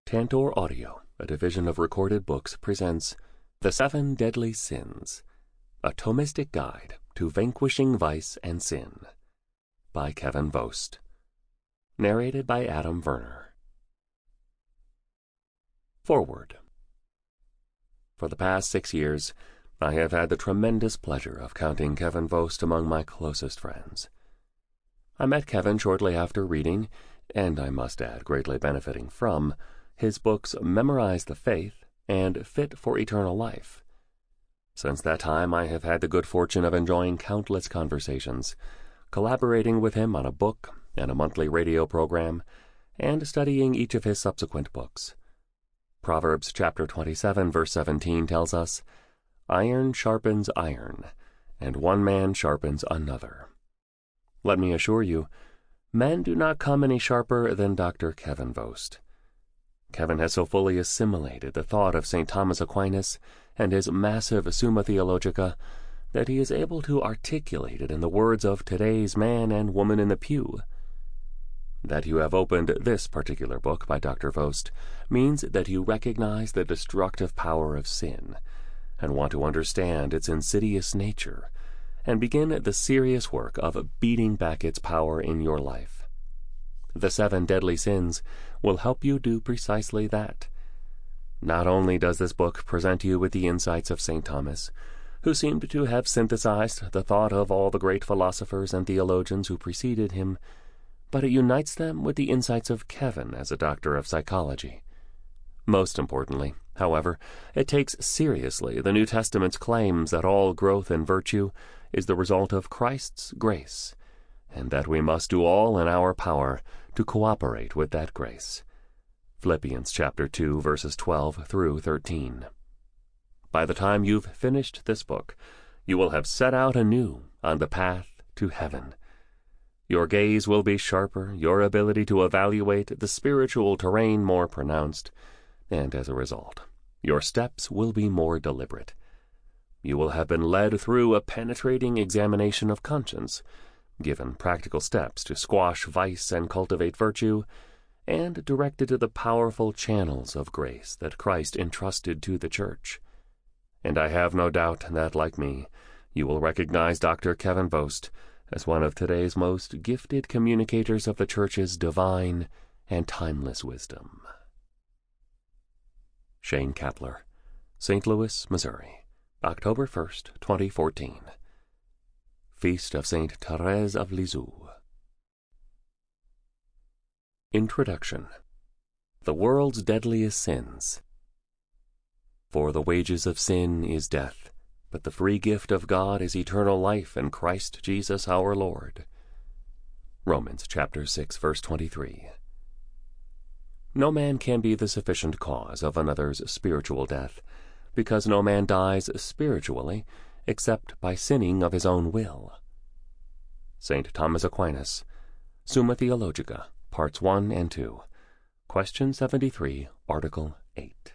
Tantor Audio, a division of Recorded Books, presents The Seven Deadly Sins, a Thomistic Guide to Vanquishing Vice and Sin, by Kevin Vost. Narrated by Adam Werner. Forward. For the past 6 years, I have had the tremendous pleasure of counting Kevin Vost among my closest friends. I met Kevin shortly after reading, and I must add greatly benefiting from, his books Memorize the Faith and Fit for Eternal Life. Since that time, I have had the good fortune of enjoying countless conversations, collaborating with him on a book and a monthly radio program, and studying each of his subsequent books. Proverbs chapter 27, verse 17 tells us, "Iron sharpens iron, and one man sharpens another." Let me assure you, men do not come any sharper than Dr. Kevin Vost. Kevin has so fully assimilated the thought of St. Thomas Aquinas and his massive Summa Theologica that he is able to articulate it in the words of today's man and woman in the pew. That you have opened this particular book by Dr. Vost means that you recognize the destructive power of sin and want to understand its insidious nature and begin the serious work of beating back its power in your life. The Seven Deadly Sins will help you do precisely that. Not only does this book present you with the insights of St. Thomas, who seemed to have synthesized the thought of all the great philosophers and theologians who preceded him, but it unites them with the insights of Kevin as a doctor of psychology. Most importantly, however, it takes seriously the New Testament's claims that all growth in virtue is the result of Christ's grace, and that we must do all in our power to cooperate with that grace. Philippians chapter 2, verses 12 through 13. By the time you've finished this book, you will have set out anew on the path to heaven. Your gaze will be sharper, your ability to evaluate the spiritual terrain more pronounced, and as a result, your steps will be more deliberate. You will have been led through a penetrating examination of conscience, given practical steps to squash vice and cultivate virtue, and directed to the powerful channels of grace that Christ entrusted to the Church. And I have no doubt that, like me, you will recognize Dr. Kevin Vost as one of today's most gifted communicators of the Church's divine and timeless wisdom. Shane Kapler, St. Louis, Missouri, October 1st, 2014. Feast of St. Therese of Lisieux. Introduction. The World's Deadliest Sins. For the wages of sin is death, but the free gift of God is eternal life in Christ Jesus our Lord. Romans chapter 6, verse 23. No man can be the sufficient cause of another's spiritual death, because no man dies spiritually except by sinning of his own will. St. Thomas Aquinas, Summa Theologica, Parts 1 and 2, Question 73, Article 8.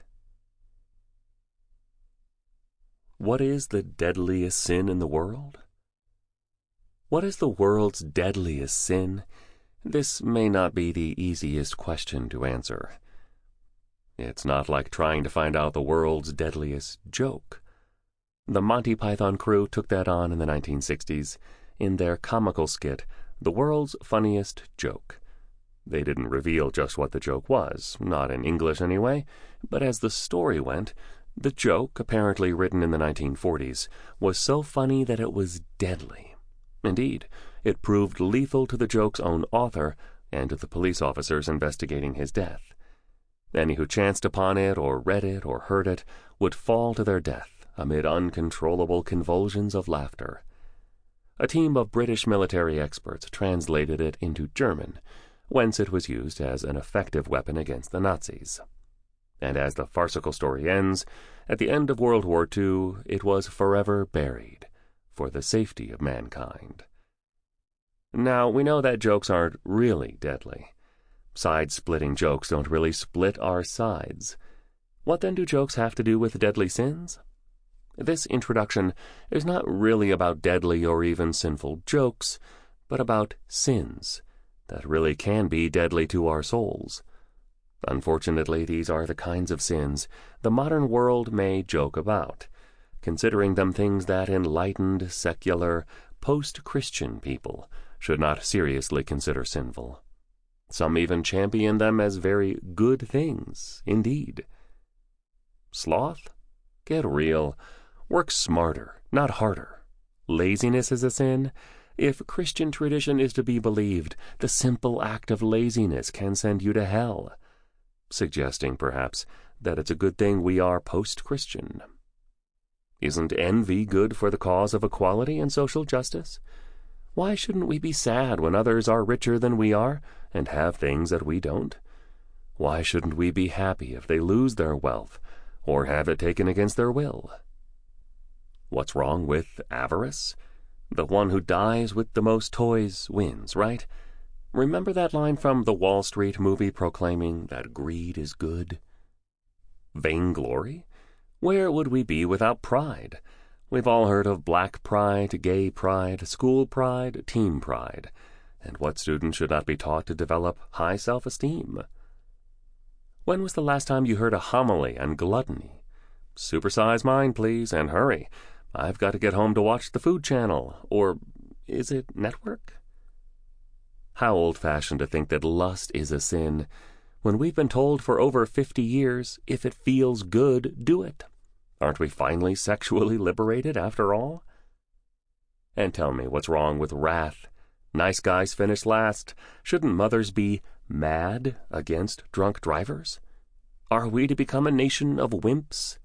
What is the deadliest sin in the world? What is the world's deadliest sin? This may not be the easiest question to answer. It's not like trying to find out the world's deadliest joke. The Monty Python crew took that on in the 1960s in their comical skit, The World's Funniest Joke. They didn't reveal just what the joke was, not in English anyway, but as the story went, the joke, apparently written in the 1940s, was so funny that it was deadly. Indeed, it proved lethal to the joke's own author and to the police officers investigating his death. Any who chanced upon it or read it or heard it would fall to their death amid uncontrollable convulsions of laughter. A team of British military experts translated it into German, whence it was used as an effective weapon against the Nazis. And as the farcical story ends, at the end of World War II, it was forever buried for the safety of mankind. Now, we know that jokes aren't really deadly. Side-splitting jokes don't really split our sides. What then do jokes have to do with deadly sins? This introduction is not really about deadly or even sinful jokes, but about sins that really can be deadly to our souls. Unfortunately, these are the kinds of sins the modern world may joke about, considering them things that enlightened, secular, post-Christian people should not seriously consider sinful. Some even champion them as very good things, indeed. Sloth? Get real. Work smarter, not harder. Laziness is a sin? If Christian tradition is to be believed, the simple act of laziness can send you to hell, suggesting, perhaps, that it's a good thing we are post-Christian. Isn't envy good for the cause of equality and social justice? Why shouldn't we be sad when others are richer than we are and have things that we don't? Why shouldn't we be happy if they lose their wealth or have it taken against their will? What's wrong with avarice? The one who dies with the most toys wins, right? Remember that line from the Wall Street movie proclaiming that greed is good? Vainglory? Where would we be without pride? We've all heard of black pride, gay pride, school pride, team pride, and what student should not be taught to develop high self-esteem? When was the last time you heard a homily on gluttony? Supersize mine, please, and hurry. I've got to get home to watch the Food Channel, or is it Network? How old-fashioned to think that lust is a sin, when we've been told for over 50 years, if it feels good, do it. Aren't we finally sexually liberated after all? And tell me what's wrong with wrath. Nice guys finish last. Shouldn't mothers be mad against drunk drivers? Are we to become a nation of wimps?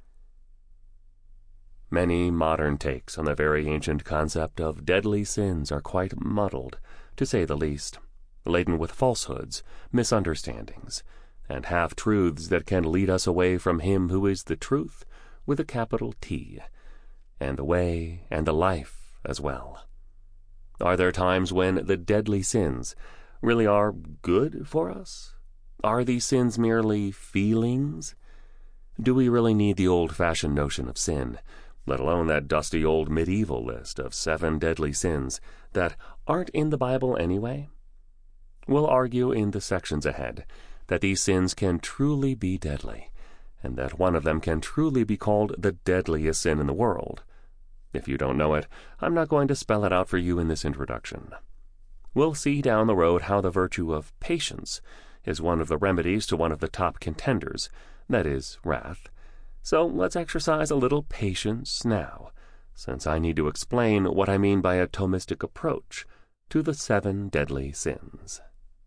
Many modern takes on the very ancient concept of deadly sins are quite muddled, to say the least, laden with falsehoods, misunderstandings, and half-truths that can lead us away from Him who is the truth, with a capital T, and the way and the life as well. Are there times when the deadly sins really are good for us? Are these sins merely feelings? Do we really need the old-fashioned notion of sin, let alone that dusty old medieval list of 7 deadly sins that aren't in the Bible anyway? We'll argue in the sections ahead that these sins can truly be deadly, and that one of them can truly be called the deadliest sin in the world. If you don't know it, I'm not going to spell it out for you in this introduction. We'll see down the road how the virtue of patience is one of the remedies to one of the top contenders, that is, wrath. So let's exercise a little patience now, since I need to explain what I mean by a Thomistic approach to the 7 deadly sins.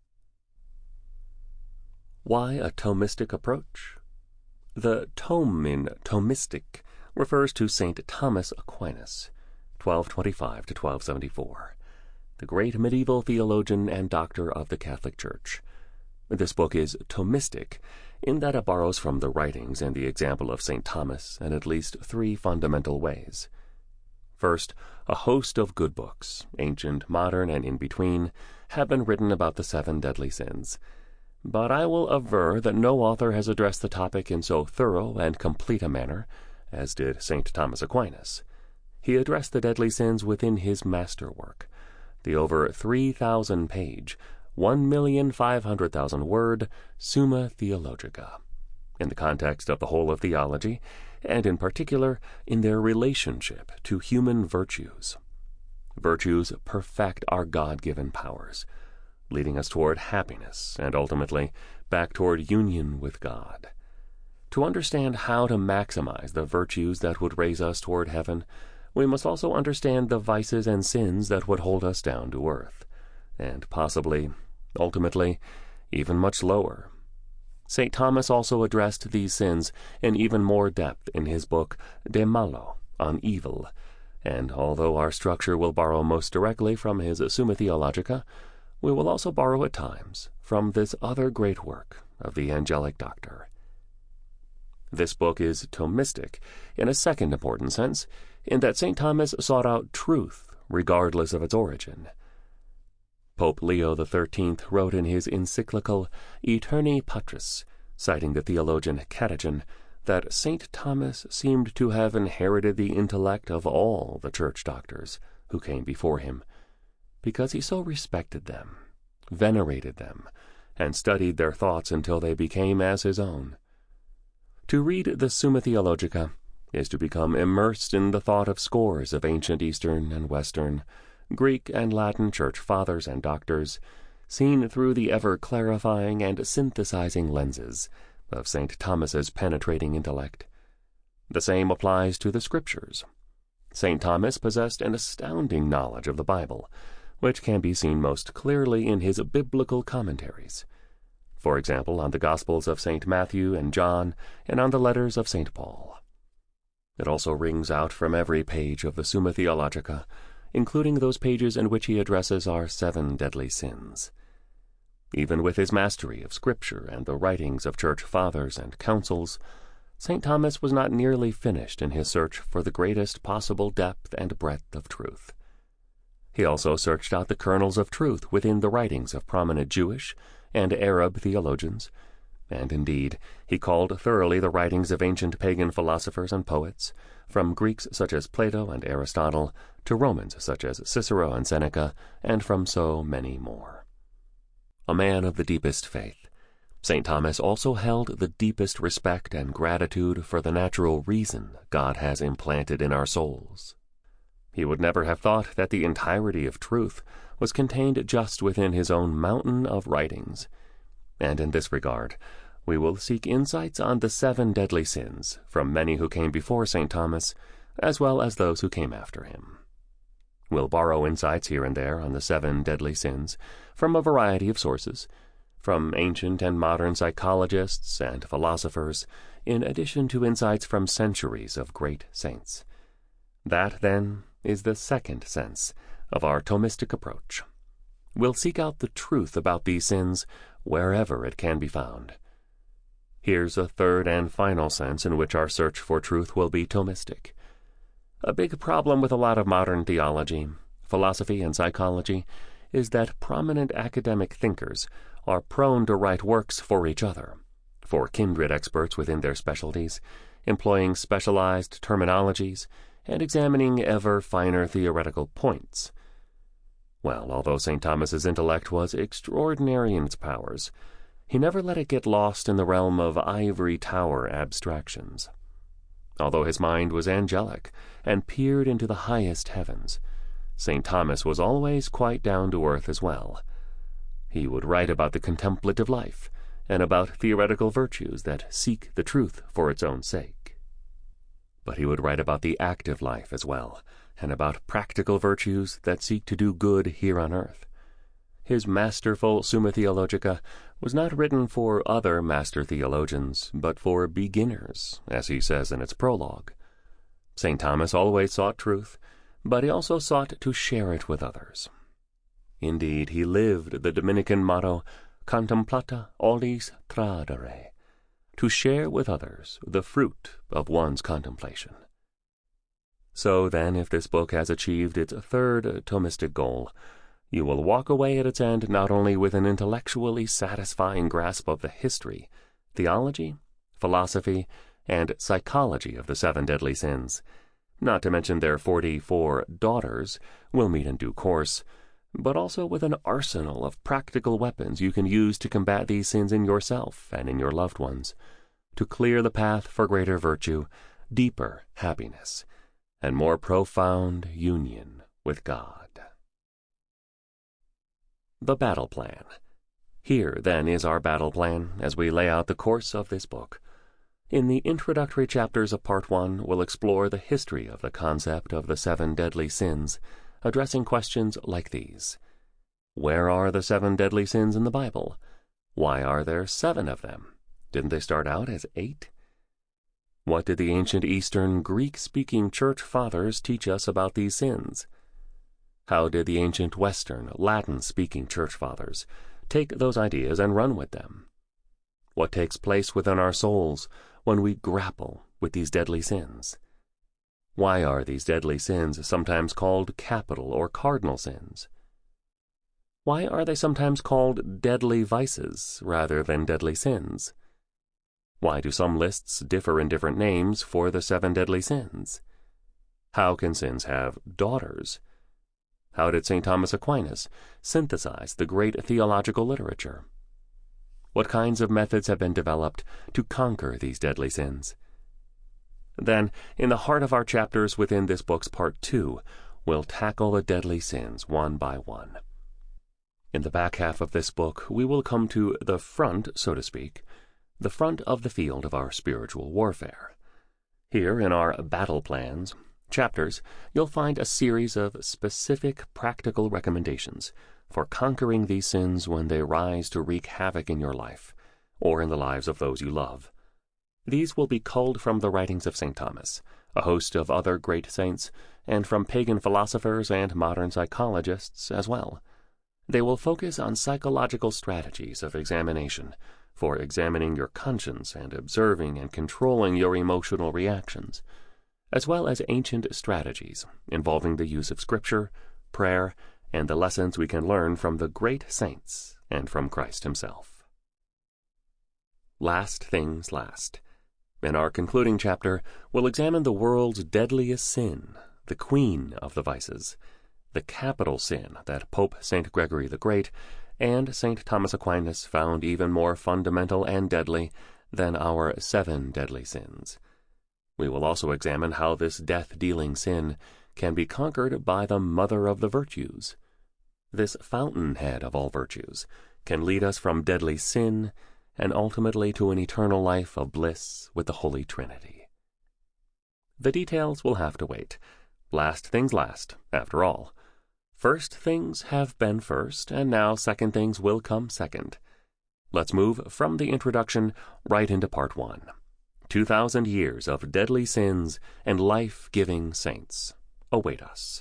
Why a Thomistic approach? The tome in Thomistic refers to St. Thomas Aquinas, 1225 to 1274, the great medieval theologian and doctor of the Catholic Church. This book is Thomistic in that it borrows from the writings and the example of St. Thomas in at least 3 fundamental ways. First, a host of good books, ancient, modern, and in between, have been written about the 7 deadly sins. But I will aver that no author has addressed the topic in so thorough and complete a manner as did St. Thomas Aquinas. He addressed the deadly sins within his masterwork, the over 3,000-page, 1,500,000 word Summa Theologica, in the context of the whole of theology, and in particular in their relationship to human virtues. Virtues perfect our God-given powers, leading us toward happiness and ultimately back toward union with God. To understand how to maximize the virtues that would raise us toward heaven, we must also understand the vices and sins that would hold us down to earth, and possibly, ultimately, even much lower. St. Thomas also addressed these sins in even more depth in his book De Malo, on evil, and although our structure will borrow most directly from his Summa Theologica, we will also borrow at times from this other great work of the angelic doctor. This book is Thomistic in a second important sense, in that St. Thomas sought out truth regardless of its origin. Pope Leo XIII wrote in his encyclical Aeterni Patris, citing the theologian Catagen, that St. Thomas seemed to have inherited the intellect of all the church doctors who came before him, because he so respected them, venerated them, and studied their thoughts until they became as his own. To read the Summa Theologica is to become immersed in the thought of scores of ancient Eastern and Western, Greek and Latin church fathers and doctors, seen through the ever-clarifying and synthesizing lenses of St. Thomas's penetrating intellect. The same applies to the Scriptures. St. Thomas possessed an astounding knowledge of the Bible, which can be seen most clearly in his biblical commentaries. For example, on the Gospels of St. Matthew and John, and on the letters of St. Paul. It also rings out from every page of the Summa Theologica, including those pages in which he addresses our 7 deadly sins. Even with his mastery of Scripture and the writings of church fathers and councils, St. Thomas was not nearly finished in his search for the greatest possible depth and breadth of truth. He also searched out the kernels of truth within the writings of prominent Jewish and Arab theologians, and indeed he called thoroughly the writings of ancient pagan philosophers and poets, from Greeks such as Plato and Aristotle to Romans such as Cicero and Seneca, and from so many more. A man of the deepest faith, St. Thomas also held the deepest respect and gratitude for the natural reason God has implanted in our souls. He would never have thought that the entirety of truth was contained just within his own mountain of writings, and in this regard we will seek insights on the 7 deadly sins from many who came before St. Thomas, as well as those who came after him. We'll borrow insights here and there on the 7 deadly sins from a variety of sources, from ancient and modern psychologists and philosophers, in addition to insights from centuries of great saints. That, then, is the second sense of our Thomistic approach. We'll seek out the truth about these sins wherever it can be found. Here's a third and final sense in which our search for truth will be Thomistic. A big problem with a lot of modern theology, philosophy, and psychology is that prominent academic thinkers are prone to write works for each other, for kindred experts within their specialties, employing specialized terminologies, and examining ever finer theoretical points. Well, although St. Thomas's intellect was extraordinary in its powers, he never let it get lost in the realm of ivory tower abstractions. Although his mind was angelic and peered into the highest heavens, St. Thomas was always quite down to earth as well. He would write about the contemplative life and about theoretical virtues that seek the truth for its own sake. But he would write about the active life as well, and about practical virtues that seek to do good here on earth. His masterful Summa Theologica was not written for other master theologians, but for beginners, as he says in its prologue. St. Thomas always sought truth, but he also sought to share it with others. Indeed, he lived the Dominican motto, Contemplata olis tradere, to share with others the fruit of one's contemplation. So then, if this book has achieved its third Thomistic goal, you will walk away at its end not only with an intellectually satisfying grasp of the history, theology, philosophy, and psychology of the 7 deadly sins, not to mention their 44 daughters we'll meet in due course, but also with an arsenal of practical weapons you can use to combat these sins in yourself and in your loved ones, to clear the path for greater virtue, deeper happiness, and more profound union with God. The Battle Plan. Here, then, is our battle plan as we lay out the course of this book. In the introductory chapters of Part 1, we'll explore the history of the concept of the 7 deadly sins, addressing questions like these. Where are the 7 deadly sins in the Bible? Why are there 7 of them? Didn't they start out as 8? What did the ancient Eastern Greek-speaking church fathers teach us about these sins? How did the ancient Western Latin-speaking church fathers take those ideas and run with them? What takes place within our souls when we grapple with these deadly sins? Why are these deadly sins sometimes called capital or cardinal sins? Why are they sometimes called deadly vices rather than deadly sins? Why do some lists differ in different names for the 7 deadly sins? How can sins have daughters? How did St. Thomas Aquinas synthesize the great theological literature? what kinds of methods have been developed to conquer these deadly sins. Then, in the heart of our chapters within this book's Part 2, we'll tackle the deadly sins one by one. In the back half of this book, we will come to the front, so to speak, the front of the field of our spiritual warfare. Here, in our battle plans chapters, you'll find a series of specific practical recommendations for conquering these sins when they rise to wreak havoc in your life, or in the lives of those you love. These will be culled from the writings of St. Thomas, a host of other great saints, and from pagan philosophers and modern psychologists as well. They will focus on psychological strategies of examination, for examining your conscience and observing and controlling your emotional reactions, as well as ancient strategies involving the use of Scripture, prayer, and the lessons we can learn from the great saints and from Christ himself. Last things last. In our concluding chapter, we'll examine the world's deadliest sin, the queen of the vices, the capital sin that Pope St. Gregory the Great and St. Thomas Aquinas found even more fundamental and deadly than our 7 deadly sins. We will also examine how this death-dealing sin can be conquered by the mother of the virtues. This fountainhead of all virtues can lead us from deadly sin and ultimately to an eternal life of bliss with the Holy Trinity. The details will have to wait. Last things last, after all. First things have been first, and now second things will come second. Let's move from the introduction right into Part 1. 2,000 years of deadly sins and life-giving saints await us.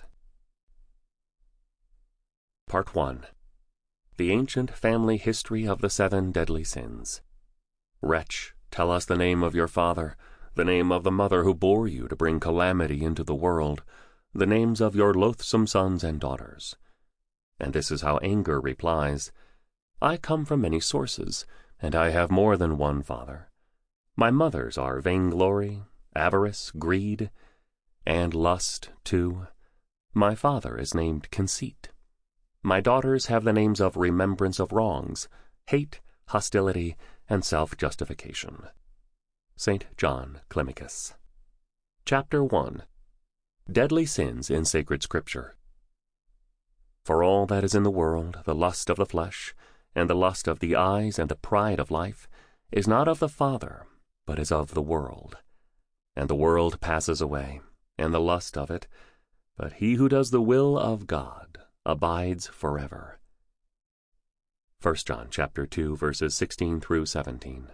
Part 1. The ancient family history of the 7 deadly sins. Wretch, tell us the name of your father, the name of the mother who bore you to bring calamity into the world, the names of your loathsome sons and daughters. And this is how anger replies, I come from many sources, and I have more than one father. My mothers are vainglory, avarice, greed, and lust too. My father is named Conceit. My daughters have the names of remembrance of wrongs, hate, hostility, and self-justification. St. John Climacus. Chapter 1. Deadly Sins in Sacred Scripture. For all that is in the world, the lust of the flesh, and the lust of the eyes, and the pride of life, is not of the Father, but is of the world. And the world passes away, and the lust of it, but he who does the will of God abides forever. 1 John chapter 2, verses 16 through 17.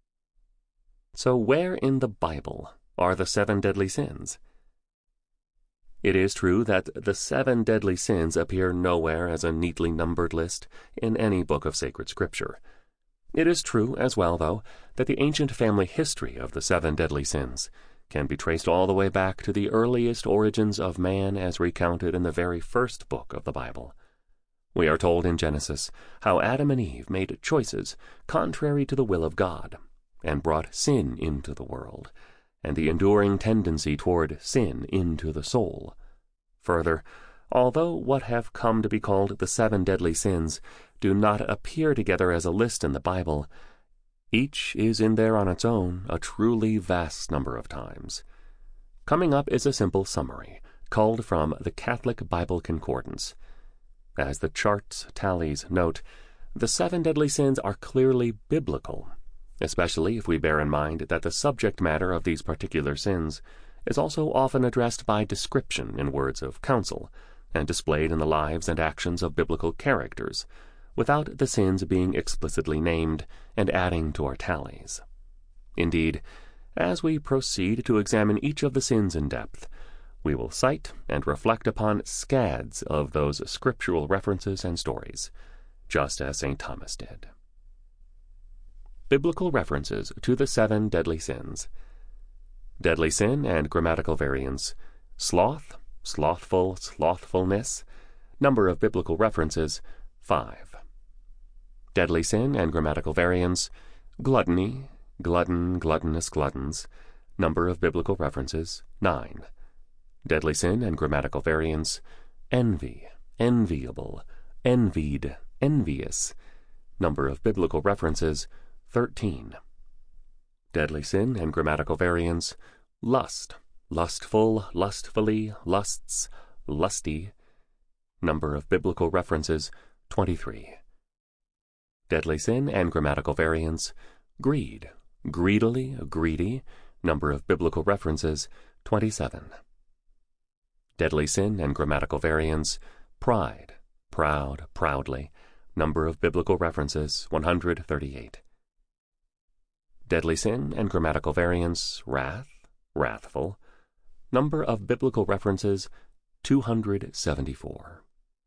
So where in the Bible are the 7 deadly sins? It is true that the 7 deadly sins appear nowhere as a neatly numbered list in any book of sacred Scripture. It is true as well, though, that the ancient family history of the 7 deadly sins can be traced all the way back to the earliest origins of man as recounted in the very first book of the Bible. We are told in Genesis how Adam and Eve made choices contrary to the will of God and brought sin into the world, and the enduring tendency toward sin into the soul. Further, although what have come to be called the 7 deadly sins do not appear together as a list in the Bible, each is in there on its own a truly vast number of times. Coming up is a simple summary, culled from the Catholic Bible Concordance. As the chart's tallies note, the 7 deadly sins are clearly biblical, especially if we bear in mind that the subject matter of these particular sins is also often addressed by description in words of counsel, and displayed in the lives and actions of biblical characters, without the sins being explicitly named and adding to our tallies. Indeed, as we proceed to examine each of the sins in depth, we will cite and reflect upon scads of those scriptural references and stories, just as St. Thomas did. Biblical references to the 7 deadly sins. Deadly sin and grammatical variants. Sloth, slothful, slothfulness. Number of biblical references, 5. Deadly sin and grammatical variants. Gluttony, glutton, gluttonous, gluttons. Number of biblical references, 9. Deadly sin and grammatical variants. Envy, enviable, envied, envious. Number of biblical references, 13. Deadly sin and grammatical variants, lust, lustful, lustfully, lusts, lusty. Number of biblical references, 23. Deadly sin and grammatical variants, greed, greedily, greedy. Number of biblical references, 27. Deadly sin and grammatical variants, pride, proud, proudly. Number of biblical references, 138. Deadly sin and grammatical variants, wrath, wrathful. Number of biblical references, 274.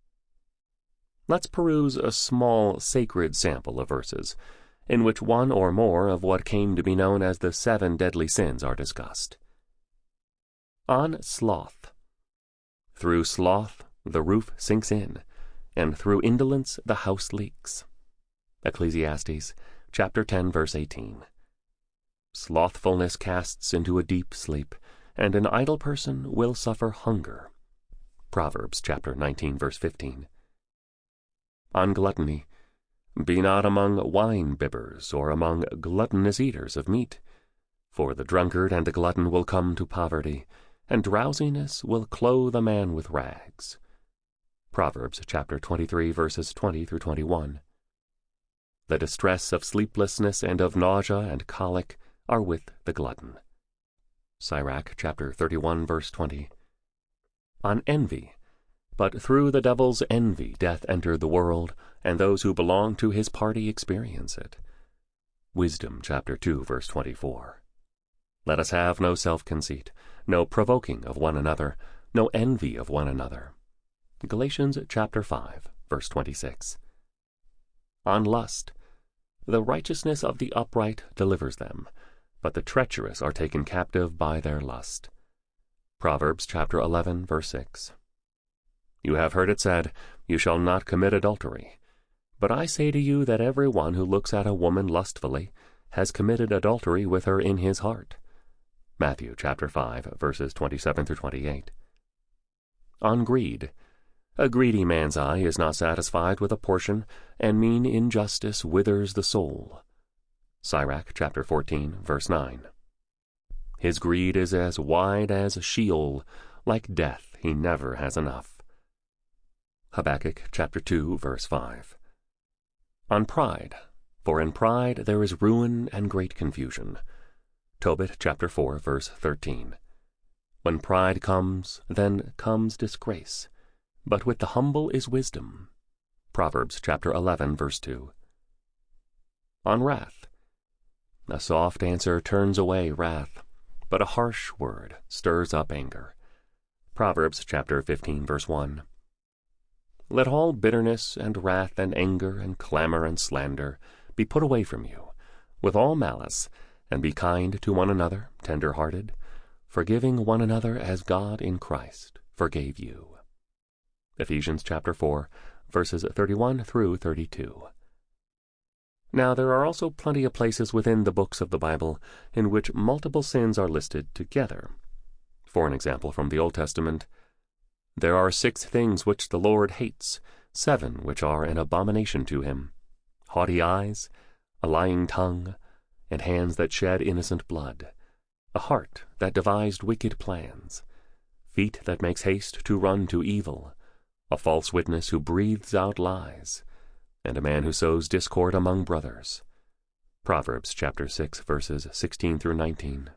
Let's peruse a small sacred sample of verses, in which one or more of what came to be known as the 7 deadly sins are discussed. On sloth. Through sloth the roof sinks in, and through indolence the house leaks. Ecclesiastes, chapter 10, verse 18. Slothfulness casts into a deep sleep, and an idle person will suffer hunger. Proverbs, chapter 19, verse 15. On gluttony. Be not among wine-bibbers, or among gluttonous eaters of meat, for the drunkard and the glutton will come to poverty, and drowsiness will clothe a man with rags. Proverbs chapter 23, verses 20 through 21. The distress of sleeplessness and of nausea and colic are with the glutton. Sirach chapter 31, verse 20. On envy. But through the devil's envy doth enter the world, and those who belong to his party experience it. Wisdom chapter 2, verse 24. Let us have no self-conceit, no provoking of one another, no envy of one another. Galatians chapter 5, verse 26. On lust. The righteousness of the upright delivers them, but the treacherous are taken captive by their lust. Proverbs chapter 11, verse 6. You have heard it said, You shall not commit adultery. But I say to you that every one who looks at a woman lustfully has committed adultery with her in his heart. Matthew chapter 5, verses 27 through 28. On greed. A greedy man's eye is not satisfied with a portion, and mean injustice withers the soul. Sirach chapter 14, verse 9. His greed is as wide as Sheol, like death he never has enough. Habakkuk chapter 2, verse 5. On pride. For in pride there is ruin and great confusion. Tobit chapter 4, verse 13. When pride comes, then comes disgrace, but with the humble is wisdom. Proverbs chapter 11, verse 2. On wrath. A soft answer turns away wrath, but a harsh word stirs up anger. Proverbs chapter 15, verse 1. Let all bitterness and wrath and anger and clamor and slander be put away from you, with all malice, and be kind to one another, tender-hearted, forgiving one another as God in Christ forgave you. Ephesians chapter 4, verses 31 through 32. Now there are also plenty of places within the books of the Bible in which multiple sins are listed together. For an example from the Old Testament, there are 6 things which the Lord hates, 7 which are an abomination to him: haughty eyes, a lying tongue, and hands that shed innocent blood, a heart that devised wicked plans, feet that makes haste to run to evil, a false witness who breathes out lies, and a man who sows discord among brothers. Proverbs chapter 6, verses 16 through 19.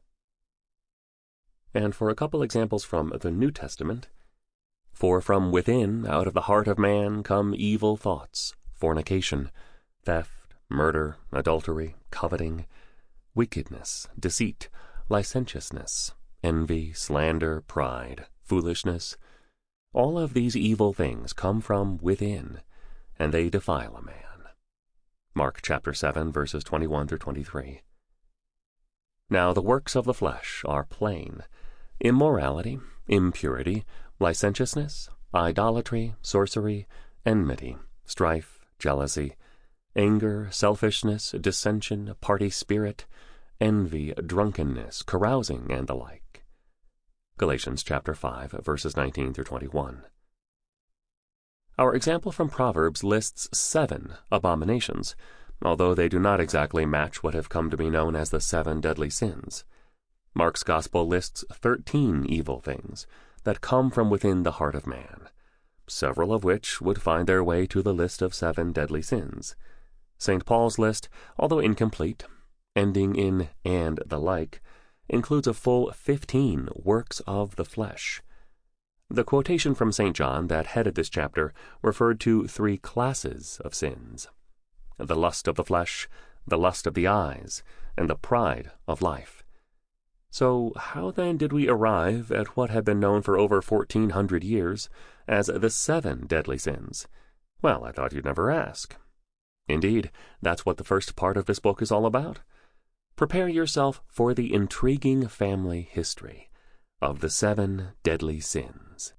And for a couple examples from the New Testament, for from within, out of the heart of man, come evil thoughts, fornication, theft, murder, adultery, coveting, wickedness, deceit, licentiousness, envy, slander, pride, foolishness. All of these evil things come from within, and they defile a man. Mark chapter 7, verses 21 through 23. Now the works of the flesh are plain: immorality, impurity, licentiousness, idolatry, sorcery, enmity, strife, jealousy, anger, selfishness, dissension, party spirit, envy, drunkenness, carousing, and the like. Galatians chapter 5, verses 19 through 21. Our example from Proverbs lists 7 abominations, although they do not exactly match what have come to be known as the 7 deadly sins. Mark's Gospel lists 13 evil things that come from within the heart of man, several of which would find their way to the list of 7 deadly sins. St. Paul's list, although incomplete, ending in "and the like," includes a full 15 works of the flesh. The quotation from St. John that headed this chapter referred to 3 classes of sins: the lust of the flesh, the lust of the eyes, and the pride of life. So how then did we arrive at what had been known for over 1,400 years as the 7 deadly sins? Well, I thought you'd never ask. Indeed, that's what the first part of this book is all about. Prepare yourself for the intriguing family history of the 7 deadly sins.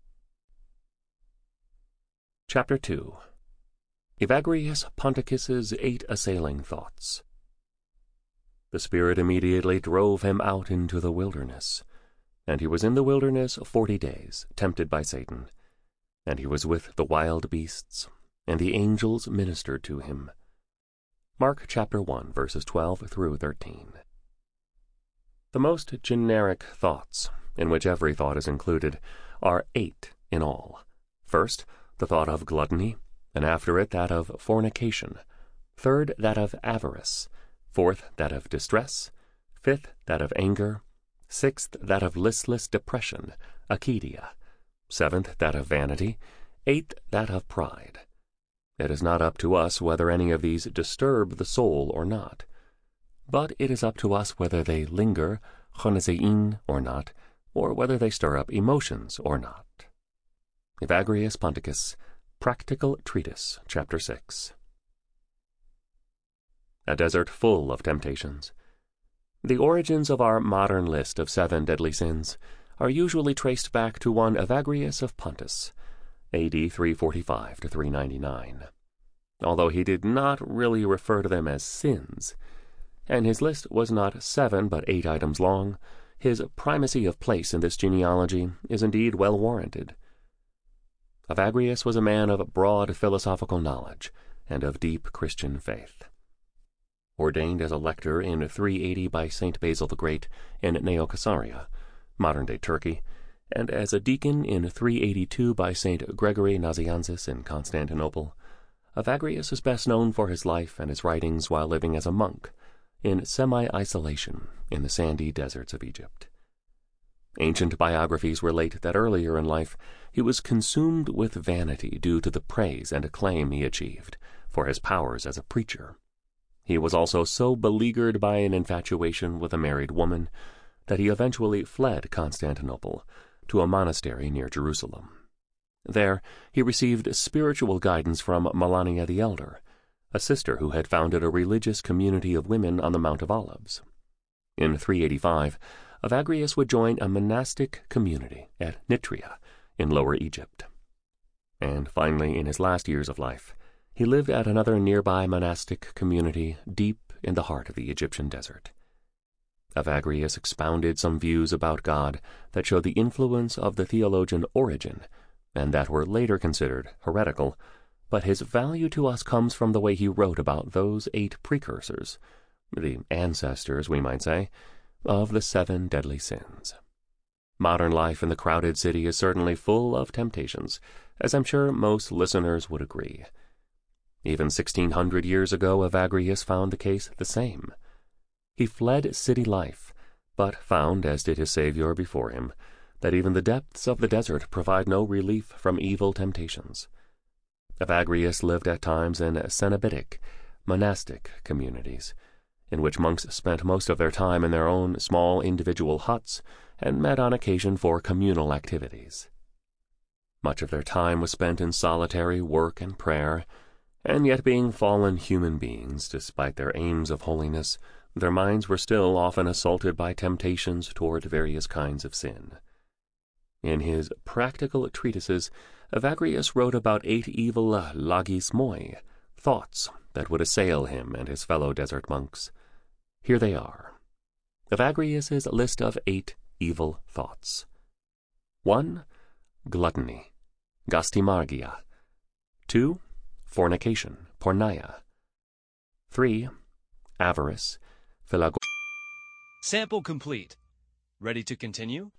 Chapter 2. Evagrius Ponticus's 8 assailing thoughts. The Spirit immediately drove him out into the wilderness, and he was in the wilderness 40 days, tempted by Satan. And he was with the wild beasts, and the angels ministered to him. Mark chapter 1, verses 12 through 13. The most generic thoughts, in which every thought is included, are 8 in all. First, the thought of gluttony, and after it that of fornication. Third, that of avarice. Fourth, that of distress. Fifth, that of anger. Sixth, that of listless depression, acedia. Seventh, that of vanity. Eighth, that of pride. It is not up to us whether any of these disturb the soul or not, but it is up to us whether they linger, chronezein, or not, or whether they stir up emotions or not. Evagrius Ponticus, Practical Treatise, Chapter 6. A desert full of temptations. The origins of our modern list of 7 deadly sins are usually traced back to one Evagrius of Pontus, A.D. 345 to 399, although he did not really refer to them as sins, and his list was not 7 but 8 items long. His primacy of place in this genealogy is indeed well warranted. Evagrius was a man of broad philosophical knowledge and of deep Christian faith. Ordained as a lector in 380 by St. Basil the Great in Neocaesarea, modern-day Turkey, and as a deacon in 382 by St. Gregory Nazianzus in Constantinople, Evagrius is best known for his life and his writings while living as a monk in semi-isolation in the sandy deserts of Egypt. Ancient biographies relate that earlier in life he was consumed with vanity due to the praise and acclaim he achieved for his powers as a preacher. He was also so beleaguered by an infatuation with a married woman that he eventually fled Constantinople to a monastery near Jerusalem. There he received spiritual guidance from Melania the Elder, a sister who had founded a religious community of women on the Mount of Olives. In 385, Evagrius would join a monastic community at Nitria in Lower Egypt. And finally, in his last years of life, he lived at another nearby monastic community deep in the heart of the Egyptian desert. Evagrius expounded some views about God that show the influence of the theologian Origen, and that were later considered heretical, but his value to us comes from the way he wrote about those 8 precursors, the ancestors, we might say, of the 7 deadly sins. Modern life in the crowded city is certainly full of temptations, as I'm sure most listeners would agree. Even 1,600 years ago, Evagrius found the case the same. He fled city life, but found, as did his Savior before him, that even the depths of the desert provide no relief from evil temptations. Evagrius lived at times in Cenobitic, monastic communities, in which monks spent most of their time in their own small individual huts and met on occasion for communal activities. Much of their time was spent in solitary work and prayer, and yet being fallen human beings, despite their aims of holiness, their minds were still often assaulted by temptations toward various kinds of sin. In his practical treatises, Evagrius wrote about 8 evil logismoi, thoughts that would assail him and his fellow desert monks. Here they are. Evagrius's list of 8 evil thoughts. 1. Gluttony, gastimargia. 2. Fornication, porneia. 3. Avarice, philago. Sample complete. Ready to continue?